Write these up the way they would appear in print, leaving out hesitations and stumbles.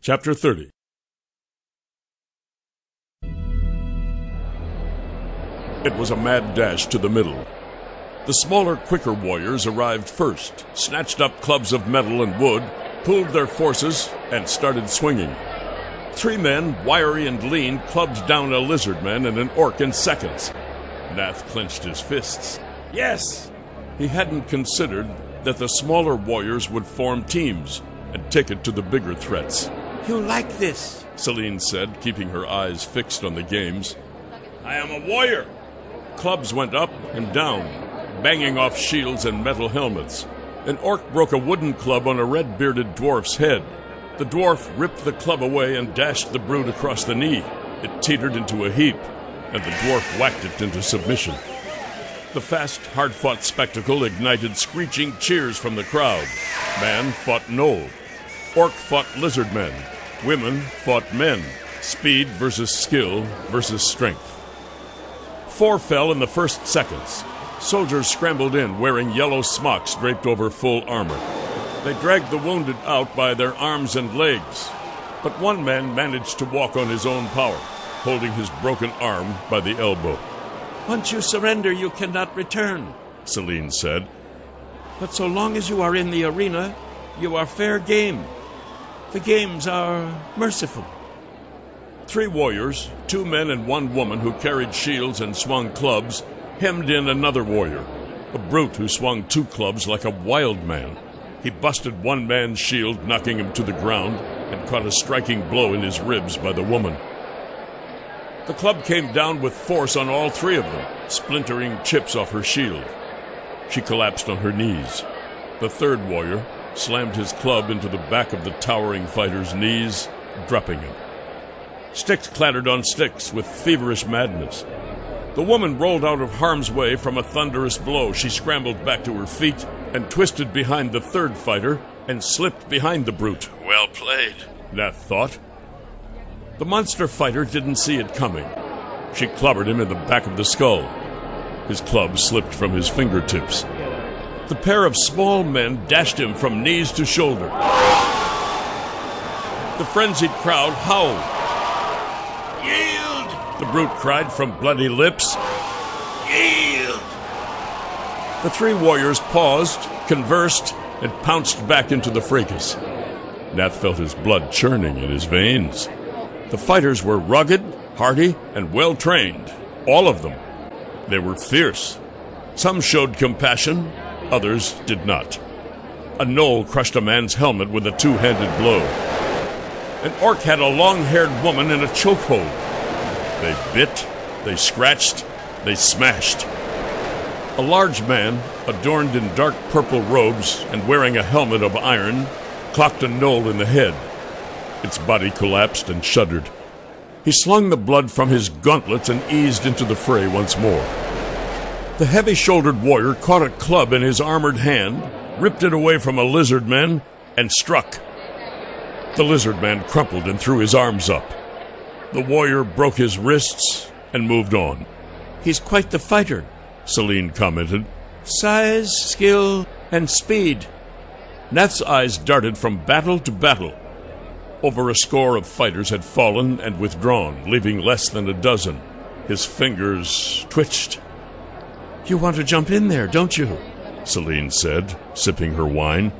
Chapter 30. It was a mad dash to the middle. The smaller, quicker warriors arrived first, snatched up clubs of metal and wood, pooled their forces, and started swinging. 3 men, wiry and lean, clubbed down a lizard man and an orc in seconds. Nath clenched his fists. Yes! He hadn't considered that the smaller warriors would form teams and take it to the bigger threats. You like this, Celine said, keeping her eyes fixed on the games. I am a warrior! Clubs went up and down, banging off shields and metal helmets. An orc broke a wooden club on a red-bearded dwarf's head. The dwarf ripped the club away and dashed the brute across the knee. It teetered into a heap, and the dwarf whacked it into submission. The fast, hard-fought spectacle ignited screeching cheers from the crowd. Man fought gnoll. Orc fought lizard men. Women fought men. Speed versus skill versus strength. 4 fell in the first seconds. Soldiers scrambled in, wearing yellow smocks draped over full armor. They dragged the wounded out by their arms and legs. But one man managed to walk on his own power, holding his broken arm by the elbow. Once you surrender, you cannot return, Celine said. But so long as you are in the arena, you are fair game. The games are merciful. 3 warriors, 2 men and 1 woman who carried shields and swung clubs, hemmed in another warrior, a brute who swung 2 clubs like a wild man. He busted one man's shield, knocking him to the ground, and caught a striking blow in his ribs by the woman. The club came down with force on all 3 of them, splintering chips off her shield. She collapsed on her knees. The 3rd warrior slammed his club into the back of the towering fighter's knees, dropping him. Sticks clattered on sticks with feverish madness. The woman rolled out of harm's way from a thunderous blow. She scrambled back to her feet and twisted behind the 3rd fighter and slipped behind the brute. Well played, Nath thought. The monster fighter didn't see it coming. She clobbered him in the back of the skull. His club slipped from his fingertips. The pair of small men dashed him from knees to shoulder. The frenzied crowd howled. Yield! The brute cried from bloody lips. Yield! The 3 warriors paused, conversed, and pounced back into the fracas. Nath felt his blood churning in his veins. The fighters were rugged, hardy, and well-trained. All of them. They were fierce. Some showed compassion, others did not. A gnoll crushed a man's helmet with a 2-handed blow. An orc had a long-haired woman in a chokehold. They bit, they scratched, they smashed. A large man, adorned in dark purple robes and wearing a helmet of iron, clocked a gnoll in the head. Its body collapsed and shuddered. He slung the blood from his gauntlets and eased into the fray once more. The heavy-shouldered warrior caught a club in his armored hand, ripped it away from a lizard man, and struck. The lizard man crumpled and threw his arms up. The warrior broke his wrists and moved on. He's quite the fighter, Celine commented. Size, skill, and speed. Nath's eyes darted from battle to battle. Over a score of fighters had fallen and withdrawn, leaving less than a dozen. His fingers twitched. You want to jump in there, don't you? Celine said, sipping her wine.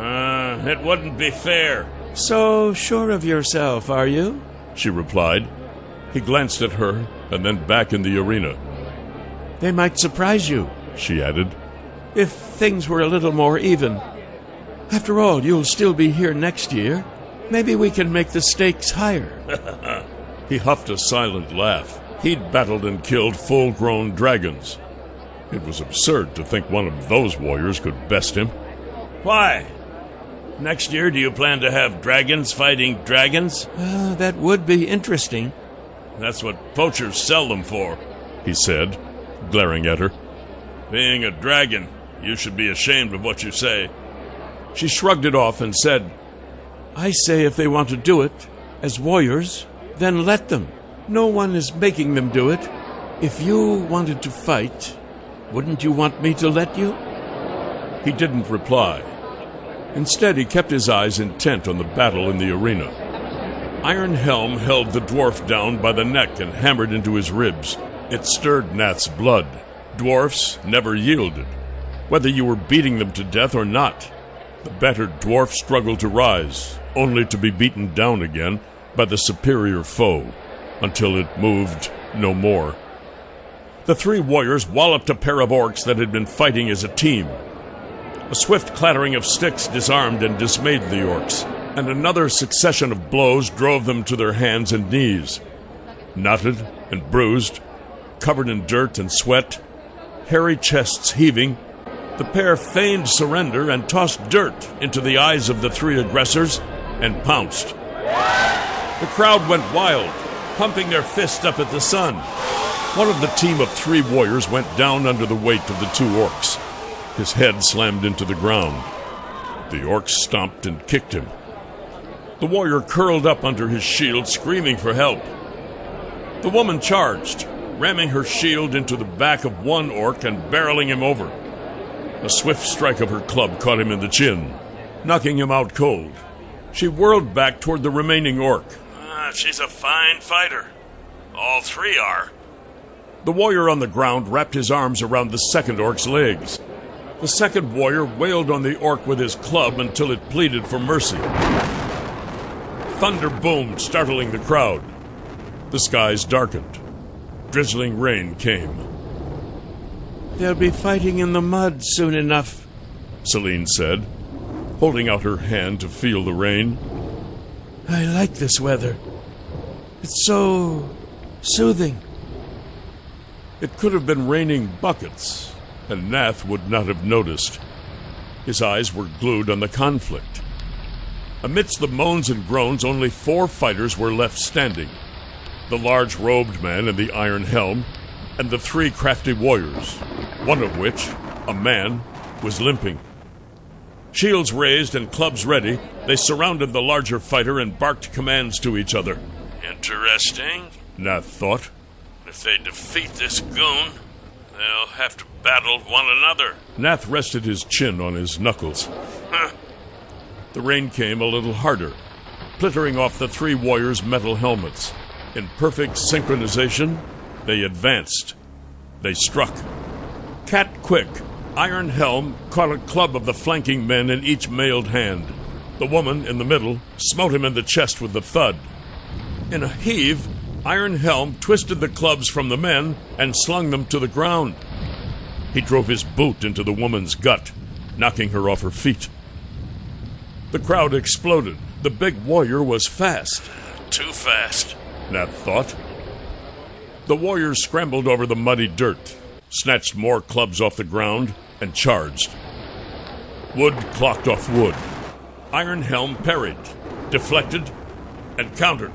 It wouldn't be fair. So sure of yourself, are you? She replied. He glanced at her and then back in the arena. They might surprise you, she added. If things were a little more even. After all, you'll still be here next year. Maybe we can make the stakes higher. He huffed a silent laugh. He'd battled and killed full-grown dragons. It was absurd to think one of those warriors could best him. Why? Next year, do you plan to have dragons fighting dragons? That would be interesting. That's what poachers sell them for, he said, glaring at her. Being a dragon, you should be ashamed of what you say. She shrugged it off and said, I say if they want to do it, as warriors, then let them. No one is making them do it. If you wanted to fight, wouldn't you want me to let you? He didn't reply. Instead, he kept his eyes intent on the battle in the arena. Iron Helm held the dwarf down by the neck and hammered into his ribs. It stirred Nath's blood. Dwarfs never yielded, whether you were beating them to death or not. The battered dwarf struggled to rise, only to be beaten down again by the superior foe, until it moved no more. The three warriors walloped a pair of orcs that had been fighting as a team. A swift clattering of sticks disarmed and dismayed the orcs, and another succession of blows drove them to their hands and knees. Knotted and bruised, covered in dirt and sweat, hairy chests heaving, the pair feigned surrender and tossed dirt into the eyes of the three aggressors and pounced. The crowd went wild, pumping their fists up at the sun. One of the team of three warriors went down under the weight of the two orcs. His head slammed into the ground. The orcs stomped and kicked him. The warrior curled up under his shield, screaming for help. The woman charged, ramming her shield into the back of one orc and barreling him over. A swift strike of her club caught him in the chin, knocking him out cold. She whirled back toward the remaining orc. She's a fine fighter. All three are. The warrior on the ground wrapped his arms around the second orc's legs. The second warrior wailed on the orc with his club until it pleaded for mercy. Thunder boomed, startling the crowd. The skies darkened. Drizzling rain came. "They'll be fighting in the mud soon enough," Celine said, holding out her hand to feel the rain. "I like this weather. It's so soothing." It could have been raining buckets, and Nath would not have noticed. His eyes were glued on the conflict. Amidst the moans and groans, only 4 fighters were left standing. The large-robed man in the iron helm, and the 3 crafty warriors, one of which, a man, was limping. Shields raised and clubs ready, they surrounded the larger fighter and barked commands to each other. Interesting, Nath thought. If they defeat this goon, they'll have to battle one another. Nath rested his chin on his knuckles. The rain came a little harder, plittering off the 3 warriors' metal helmets. In perfect synchronization, they advanced. They struck. Cat-quick, Iron Helm caught a club of the flanking men in each mailed hand. The woman, in the middle, smote him in the chest with the thud. In a heave, Iron Helm twisted the clubs from the men and slung them to the ground. He drove his boot into the woman's gut, knocking her off her feet. The crowd exploded. The big warrior was fast. Too fast, Nath thought. The warriors scrambled over the muddy dirt, snatched more clubs off the ground, and charged. Wood clocked off wood. Iron Helm parried, deflected, and countered.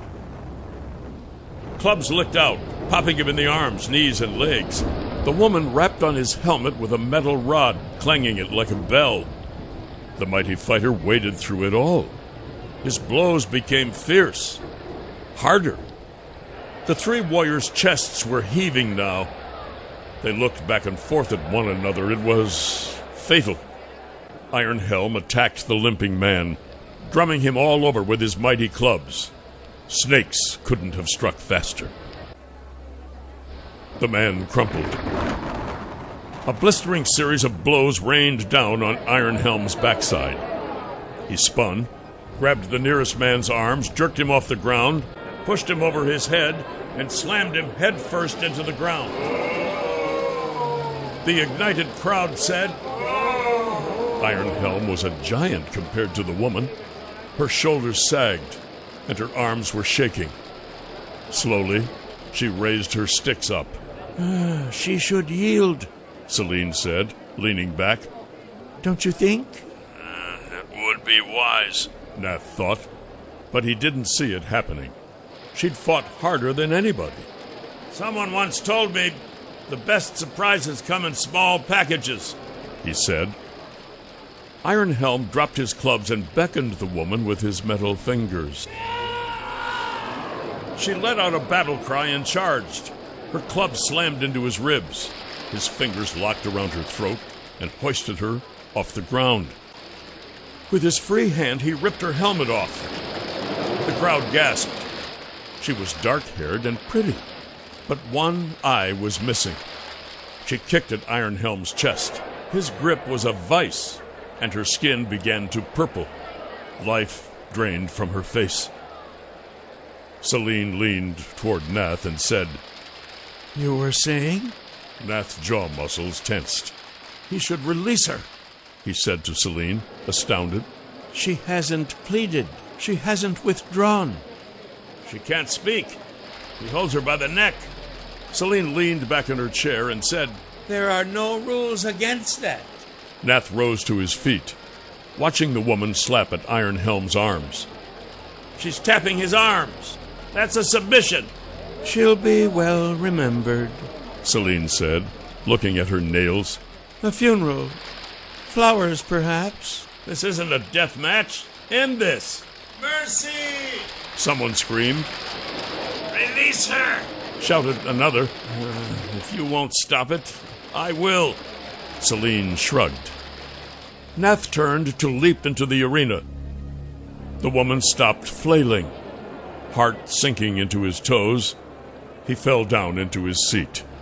Clubs licked out, popping him in the arms, knees, and legs. The woman rapped on his helmet with a metal rod, clanging it like a bell. The mighty fighter waded through it all. His blows became fierce, harder. The 3 warriors' chests were heaving now. They looked back and forth at one another. It was fatal. Iron Helm attacked the limping man, drumming him all over with his mighty clubs. Snakes couldn't have struck faster. The man crumpled. A blistering series of blows rained down on Iron Helm's backside. He spun, grabbed the nearest man's arms, jerked him off the ground, pushed him over his head, and slammed him headfirst into the ground. The ignited crowd said, Iron Helm was a giant compared to the woman. Her shoulders sagged, and her arms were shaking. Slowly, she raised her sticks up. "She should yield," Celine said, leaning back. "Don't you think?" It would be wise, Nath thought, but he didn't see it happening. She'd fought harder than anybody. Someone once told me the best surprises come in small packages, he said. Iron Helm dropped his clubs and beckoned the woman with his metal fingers. She let out a battle cry and charged. Her club slammed into his ribs. His fingers locked around her throat and hoisted her off the ground. With his free hand, he ripped her helmet off. The crowd gasped. She was dark-haired and pretty, but one eye was missing. She kicked at Iron Helm's chest. His grip was a vice, and her skin began to purple. Life drained from her face. Selene leaned toward Nath and said, You were saying? Nath's jaw muscles tensed. He should release her. He said to Selene, astounded. She hasn't pleaded. She hasn't withdrawn. She can't speak. He holds her by the neck. Selene leaned back in her chair and said, There are no rules against that. Nath rose to his feet, watching the woman slap at Iron Helm's arms. She's tapping his arms. That's a submission. She'll be well remembered, Selene said, looking at her nails. A funeral. Flowers, perhaps. This isn't a death match. End this. Mercy! Someone screamed. Release her! Shouted another. If you won't stop it, I will. Selene shrugged. Nath turned to leap into the arena. The woman stopped flailing. Heart sinking into his toes, he fell down into his seat.